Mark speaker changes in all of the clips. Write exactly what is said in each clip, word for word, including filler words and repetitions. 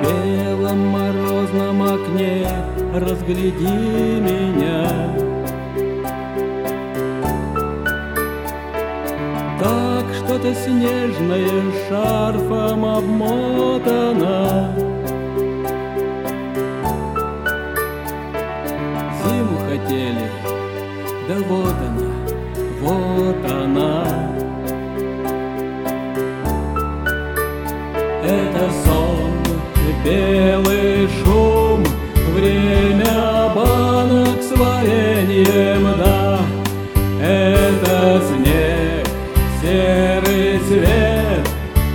Speaker 1: белом морозном окне разгляди меня. Так что-то снежное шарфом обмотано. Зиму хотели, да вот она, вот она. Это сон, белый шум, время банок с вареньем, да. Это снег, серый цвет,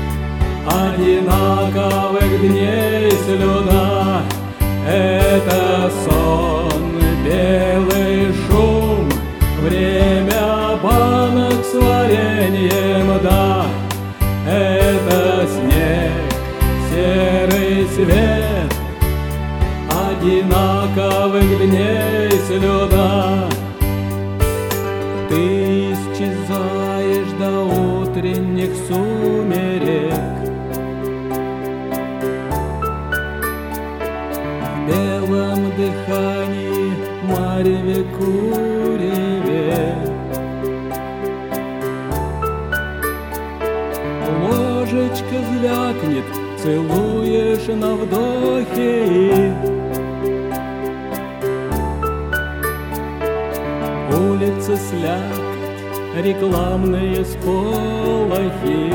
Speaker 1: одинаковых дней слюна. Это сон, белый шум, время банок с вареньем, да. Это снег, серый цвет, одинаковых дней слюна. Ты исчезаешь до утренних сумерек. В белом дыхании мареве куреве. Ложечка звякнет, целуешь на вдохе. Улица слякоть, рекламные сполохи.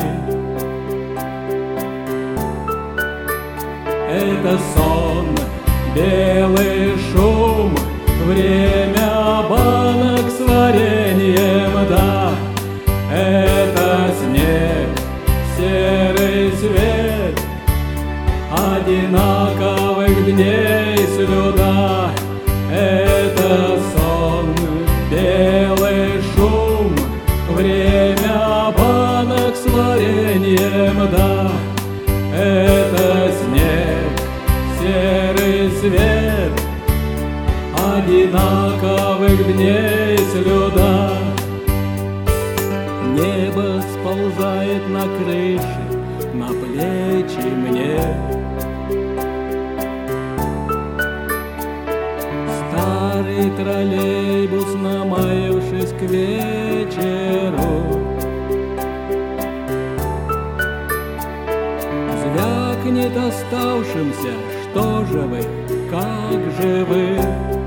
Speaker 1: Это сон, белый шум, время банок с вареньем, да. Это снег, серый цвет, одинаковых дней слюна. Это сон, белый шум, время банок с вареньем, да. Это снег, серый цвет, одинаковых дней слюна. Небо сползает на крыши, на плечи мне. Старый троллейбус, намаявшись к вечеру, звякнет оставшимся: что же вы, как же вы?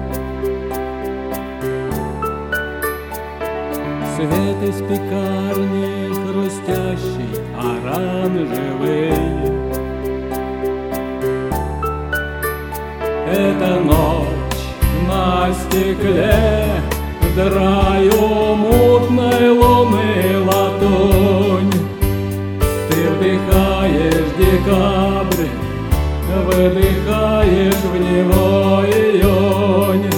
Speaker 1: Свет из пекарни хрустящий, оранжевый. Это ночь на стекле, до раю мутной луны ладонь. Ты вдыхаешь декабрь, выдыхаешь в него июнь.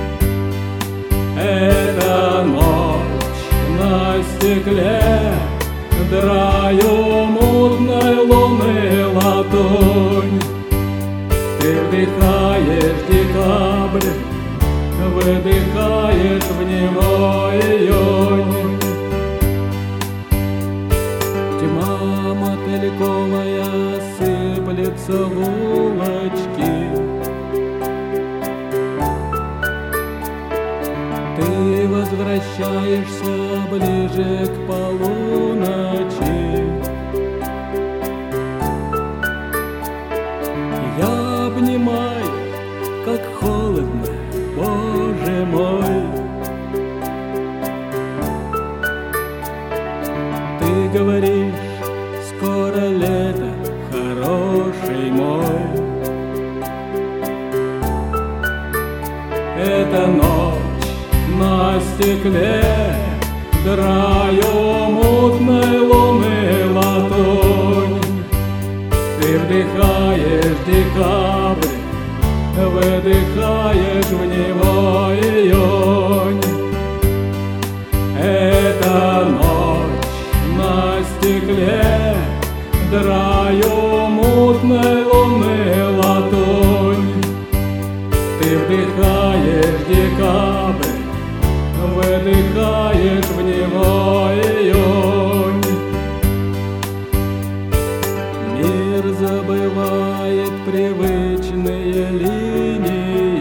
Speaker 1: Это ночь на стекле, до раю мутной луны ладонь. Ты вдыхаешь декабрь, выдыхаешь в него июнь. Тьма мотыльковая сыплется в улочки. Ты возвращаешься ближе к полуночи. Я обнимаю, как холодно, Боже мой. Ты говоришь: скоро лето, хороший мой. Это ночь на стекле, до раю мутной луны ладонь. Ты вдыхаешь декабрь, выдыхаешь в него июнь. Это ночь на стекле, до раю мутной луны ладонь. Ты вдыхаешь декабрь, выдыхаешь в него июнь. Мир забывает сбивает привычные линии.